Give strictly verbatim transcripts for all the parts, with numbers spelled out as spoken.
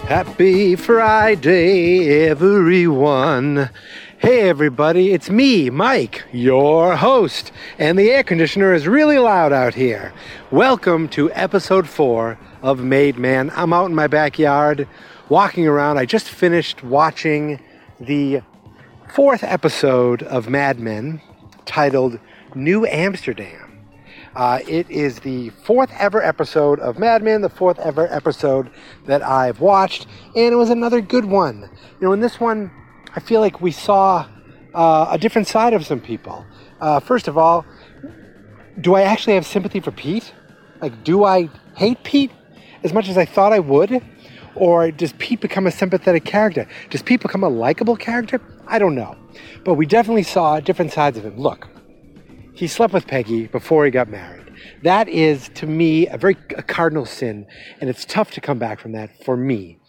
Happy Friday, everyone. Hey, everybody, it's me, Mike, your host, and the air conditioner is really loud out here. Welcome to episode four of Made Man. I'm out in my backyard, walking around. I just finished watching the fourth episode of Mad Men, titled New Amsterdam. Uh, it is the fourth ever episode of Mad Men, the fourth ever episode that I've watched, and it was another good one. You know, in this one, I feel like we saw uh, a different side of some people. Uh, first of all, do I actually have sympathy for Pete? Like, do I hate Pete as much as I thought I would? Or does Pete become a sympathetic character? Does Pete become a likable character? I don't know. But we definitely saw different sides of him. Look. He slept with Peggy before he got married. That is, to me, a very a cardinal sin, and it's tough to come back from that for me.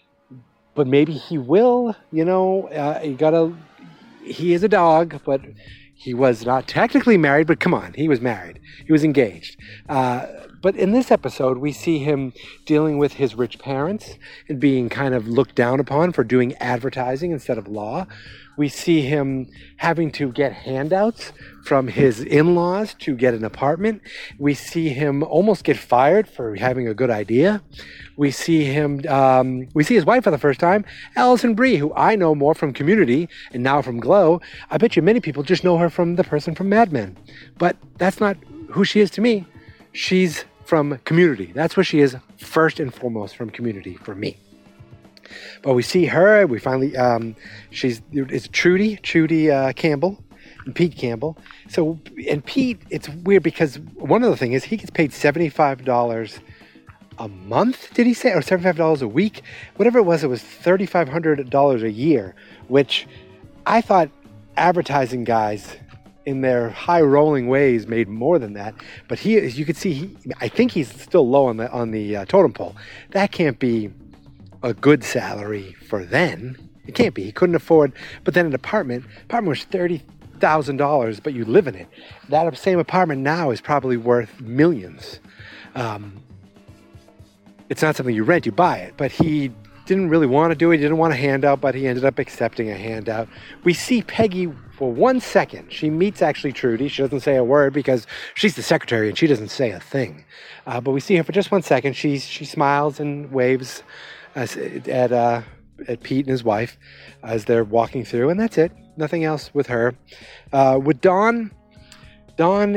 But maybe he will, you know, uh, you gotta, he is a dog, but he was not technically married, but come on, he was married. He was engaged. Uh, but in this episode, we see him dealing with his rich parents and being kind of looked down upon for doing advertising instead of law. We see him having to get handouts from his in-laws to get an apartment. We see him almost get fired for having a good idea. We see him, um, we see his wife for the first time, Alison Brie, who I know more from Community and now from Glow. I bet you many people just know her from the person from Mad Men. But that's not who she is to me. She's from Community. That's what she is first and foremost, from Community for me. But we see her, we finally, um, she's, it's Trudy, Trudy uh, Campbell, and Pete Campbell. So, and Pete, it's weird because one of the things is he gets paid seventy-five dollars a month, did he say? Or seventy-five dollars a week? Whatever it was, it was three thousand five hundred dollars a year, which I thought advertising guys in their high rolling ways made more than that. But he, as you can see, he, I think he's still low on the, on the uh, totem pole. That can't be a good salary for then. It can't be. He couldn't afford. But then an apartment, apartment was thirty thousand dollars, but you live in it. That same apartment now is probably worth millions. Um, it's not something you rent, you buy it. But he didn't really want to do it. He didn't want a handout, but he ended up accepting a handout. We see Peggy for one second. She meets actually Trudy. She doesn't say a word because she's the secretary and she doesn't say a thing. Uh, but we see her for just one second. She, she smiles and waves at uh, at Pete and his wife as they're walking through, and that's it. Nothing else with her. Uh, with Don, Don,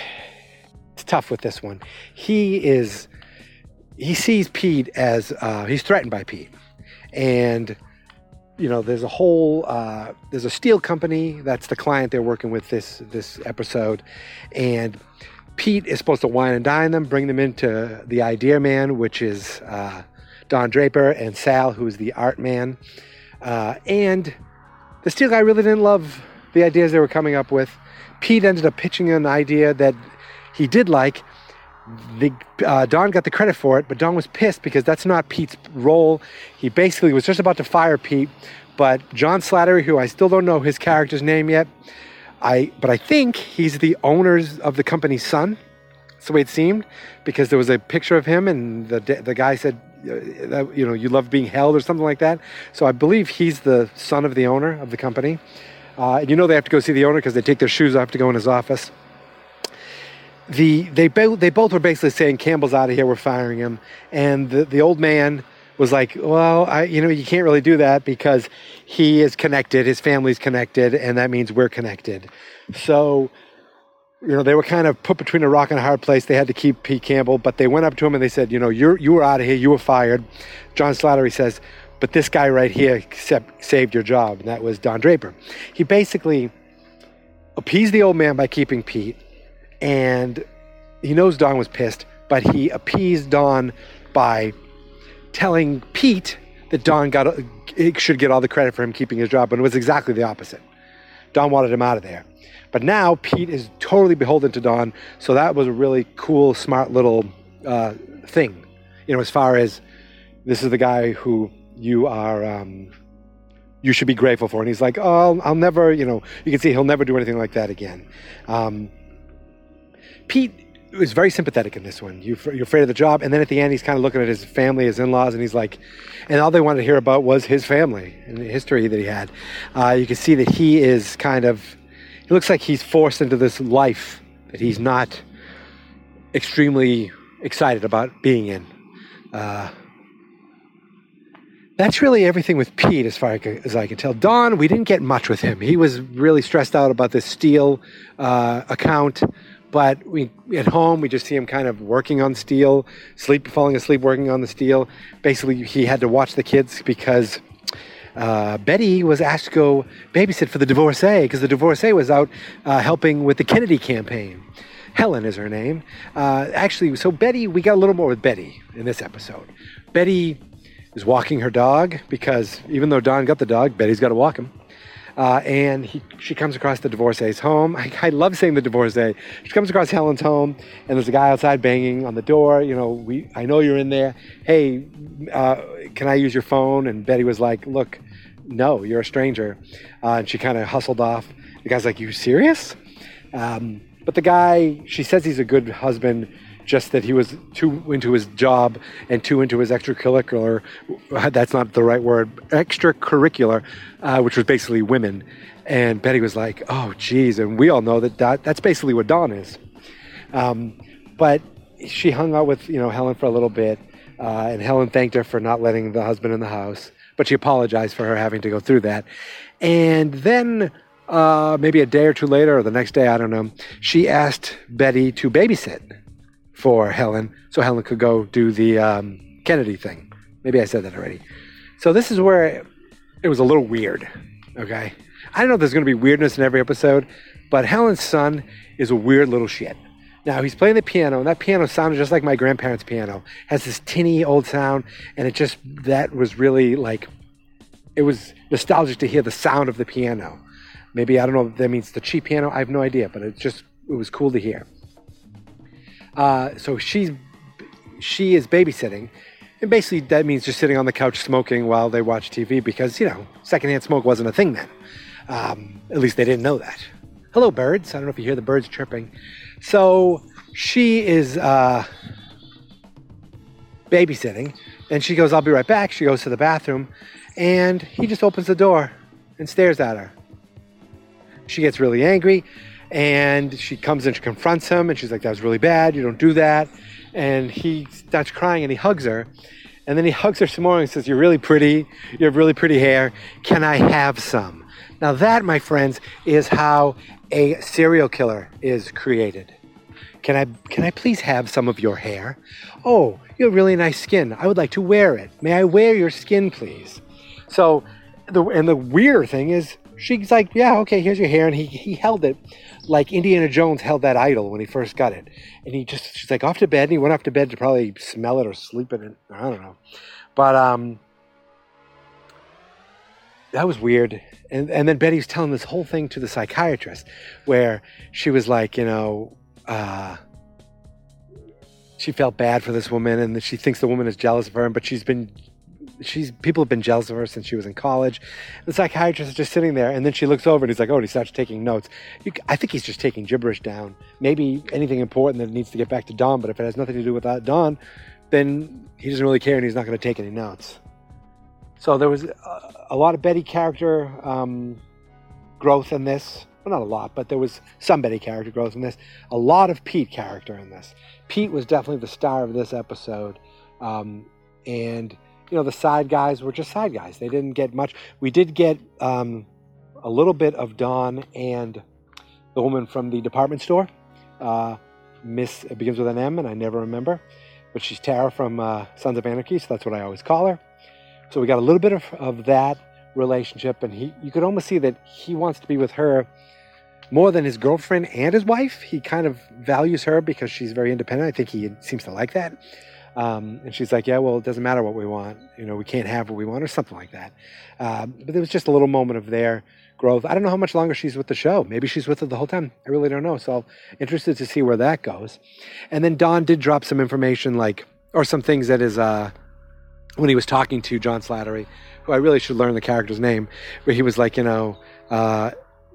it's tough with this one. He is, he sees Pete as, uh, he's threatened by Pete. And, you know, there's a whole, uh, there's a steel company, that's the client they're working with this, this episode. And Pete is supposed to wine and dine them, bring them into the Idea Man, which is, uh, Don Draper, and Sal, who's the art man. Uh, and the steel guy really didn't love the ideas they were coming up with. Pete ended up pitching an idea that he did like. The, uh, Don got the credit for it, but Don was pissed because that's not Pete's role. He basically was just about to fire Pete, but John Slattery, who I still don't know his character's name yet, I but I think he's the owners of the company's son. That's the way it seemed, because there was a picture of him, and the the guy said, that, you know, you love being held or something like that. So I believe he's the son of the owner of the company. Uh, and you know they have to go see the owner because they take their shoes off to go in his office. The they bo- they both were basically saying Campbell's out of here, we're firing him. And the, the old man was like, well, I, you know, you can't really do that because he is connected, his family's connected, and that means we're connected. So, you know, they were kind of put between a rock and a hard place. They had to keep Pete Campbell, but they went up to him and they said, you know, you're, you were out of here. You were fired. John Slattery says, but this guy right here except, saved your job. And that was Don Draper. He basically appeased the old man by keeping Pete. And he knows Don was pissed, but he appeased Don by telling Pete that Don got should get all the credit for him keeping his job. But it was exactly the opposite. Don wanted him out of there. But now Pete is totally beholden to Don. So that was a really cool, smart little uh, thing. You know, as far as this is the guy who you are, um, you should be grateful for. And he's like, oh, I'll, I'll never, you know, you can see he'll never do anything like that again. Um, Pete, was very sympathetic in this one. You, you're afraid of the job. And then at the end, he's kind of looking at his family, his in-laws, and he's like, and all they wanted to hear about was his family and the history that he had. Uh, you can see that he is kind of, he looks like he's forced into this life that he's not extremely excited about being in. Uh, that's really everything with Pete as far as I can tell. Don, we didn't get much with him. He was really stressed out about this Steele uh, account. But we at home, we just see him kind of working on Steele, sleep, falling asleep, working on the Steele. Basically, he had to watch the kids because uh, Betty was asked to go babysit for the divorcee because the divorcee was out uh, helping with the Kennedy campaign. Helen is her name. Uh, actually, so Betty, we got a little more with Betty in this episode. Betty is walking her dog because even though Don got the dog, Betty's got to walk him. Uh, and he, she comes across the divorcee's home. I, I love saying the divorcee. She comes across Helen's home, and there's a guy outside banging on the door. You know, we I know you're in there. Hey, uh, can I use your phone? And Betty was like, look, no, you're a stranger. Uh, and she kind of hustled off. The guy's like, you serious? Um, but the guy, she says he's a good husband, just that he was too into his job and too into his extracurricular, that's not the right word, extracurricular, uh, which was basically women. And Betty was like, oh, geez. And we all know that, that that's basically what Dawn is. Um, but she hung out with, you know, Helen for a little bit, uh, and Helen thanked her for not letting the husband in the house, but she apologized for her having to go through that. And then uh, maybe a day or two later, or the next day, I don't know, she asked Betty to babysit for Helen, so Helen could go do the um, Kennedy thing. Maybe I said that already. So this is where it was a little weird, okay? I don't know if there's going to be weirdness in every episode, but Helen's son is a weird little shit. Now, he's playing the piano, and that piano sounded just like my grandparents' piano. It has this tinny old sound, and it just, that was really like, it was nostalgic to hear the sound of the piano. Maybe, I don't know if that means the cheap piano, I have no idea, but it just, it was cool to hear. Uh, so she's, she is babysitting, and basically that means just sitting on the couch smoking while they watch T V because, you know, secondhand smoke wasn't a thing then. Um, at least they didn't know that. Hello, birds. I don't know if you hear the birds chirping. So she is uh, babysitting, and she goes, I'll be right back. She goes to the bathroom, and he just opens the door and stares at her. She gets really angry. And she comes and she confronts him, and she's like, that was really bad. You don't do that. And he starts crying, and he hugs her. And then he hugs her some more and says, you're really pretty. You have really pretty hair. Can I have some? Now that, my friends, is how a serial killer is created. Can I, can I please have some of your hair? Oh, you have really nice skin. I would like to wear it. May I wear your skin, please? So, the, and the weird thing is, she's like, yeah, okay, here's your hair. And he, he held it like Indiana Jones held that idol when he first got it. And he just, she's like, off to bed. And he went off to bed to probably smell it or sleep in it. I don't know. But um, that was weird. And, and then Betty was telling this whole thing to the psychiatrist where she was like, you know, uh, she felt bad for this woman and she thinks the woman is jealous of her, but she's been She's people have been jealous of her since she was in college. The psychiatrist is just sitting there, and then she looks over and he's like, oh, and he starts taking notes. You, I think he's just taking gibberish down. Maybe anything important that needs to get back to Dawn, but if it has nothing to do with that Dawn, then he doesn't really care and he's not going to take any notes. So there was a, a lot of Betty character um, growth in this. Well, not a lot, but there was some Betty character growth in this. A lot of Pete character in this. Pete was definitely the star of this episode. Um, and... You know, the side guys were just side guys. They didn't get much. We did get um, a little bit of Dawn and the woman from the department store. Uh, Miss, it begins with an M, and I never remember. But she's Tara from uh, Sons of Anarchy, so that's what I always call her. So we got a little bit of, of that relationship, and he, you could almost see that he wants to be with her more than his girlfriend and his wife. He kind of values her because she's very independent. I think he seems to like that. Um, and she's like, yeah, well, it doesn't matter what we want. You know, we can't have what we want or something like that. Um, but there was just a little moment of their growth. I don't know how much longer she's with the show. Maybe she's with it the whole time. I really don't know. So interested to see where that goes. And then Don did drop some information like, or some things that is, uh, when he was talking to John Slattery, who I really should learn the character's name, where he was like, you know, uh,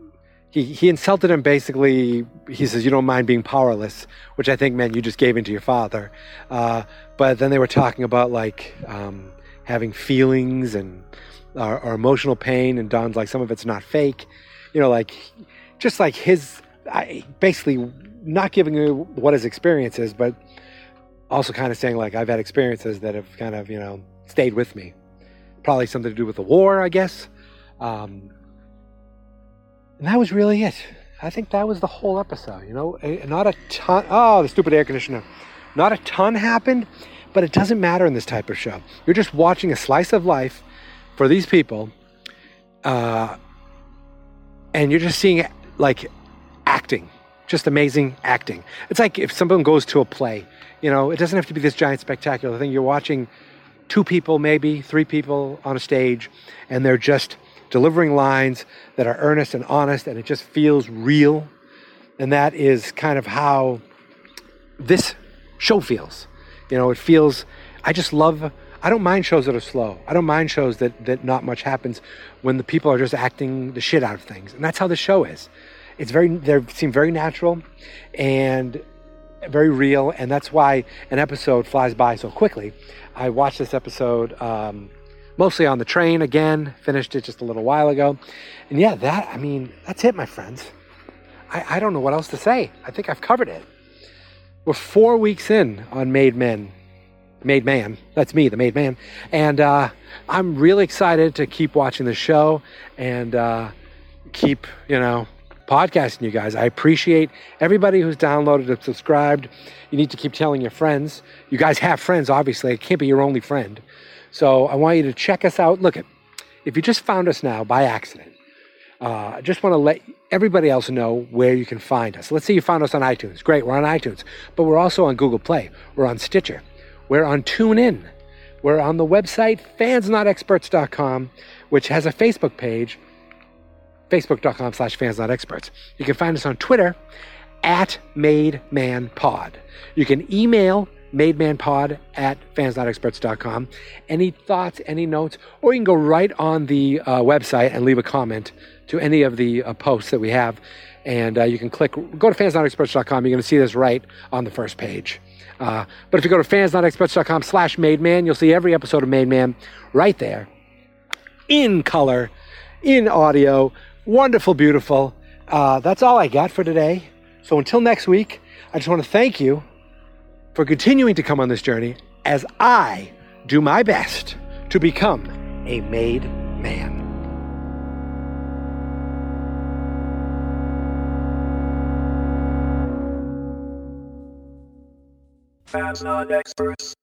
he, he insulted him basically. He says, you don't mind being powerless, which I think meant you just gave in to your father. Uh, but then they were talking about like um, having feelings and or, or emotional pain. And Don's like, some of it's not fake. You know, like just like his, I, basically not giving you what his experience is, but also kind of saying like, I've had experiences that have kind of, you know, stayed with me. Probably something to do with the war, I guess. Um, and that was really it. I think that was the whole episode, you know, not a ton. Oh, the stupid air conditioner. Not a ton happened, but it doesn't matter in this type of show. You're just watching a slice of life for these people. Uh, and you're just seeing like acting, just amazing acting. It's like if someone goes to a play, you know, it doesn't have to be this giant spectacular thing. You're watching two people, maybe three people on a stage, and they're just delivering lines that are earnest and honest, and it just feels real. And that is kind of how this show feels. You know, it feels, I just love, I don't mind shows that are slow. I don't mind shows that, that not much happens when the people are just acting the shit out of things. And that's how the show is. It's very, they seem very natural and very real. And that's why an episode flies by so quickly. I watched this episode, um, mostly on the train again, finished it just a little while ago. And yeah, that, I mean, that's it, my friends. I, I don't know what else to say. I think I've covered it. We're four weeks in on Made Men. Made Man. That's me, the Made Man. And uh, I'm really excited to keep watching the show and uh, keep, you know, podcasting you guys. I appreciate everybody who's downloaded and subscribed. You need to keep telling your friends. You guys have friends, obviously. It can't be your only friend. So I want you to check us out. Look, if you just found us now by accident, uh, I just want to let everybody else know where you can find us. Let's say you found us on iTunes. Great, we're on iTunes. But we're also on Google Play. We're on Stitcher. We're on TuneIn. We're on the website fans not experts dot com, which has a Facebook page, facebook dot com slash fans not experts. You can find us on Twitter at MadeManPod. You can email mademanpod at fans not experts dot com. Any thoughts, any notes, or you can go right on the uh, website and leave a comment to any of the uh, posts that we have. And uh, you can click, go to fans not experts dot com. You're going to see this right on the first page. Uh, but if you go to fans not experts dot com slash mademan, you'll see every episode of Made Man right there in color, in audio. Wonderful, beautiful. Uh, that's all I got for today. So until next week, I just want to thank you for continuing to come on this journey as I do my best to become a made man. Fans Not Experts.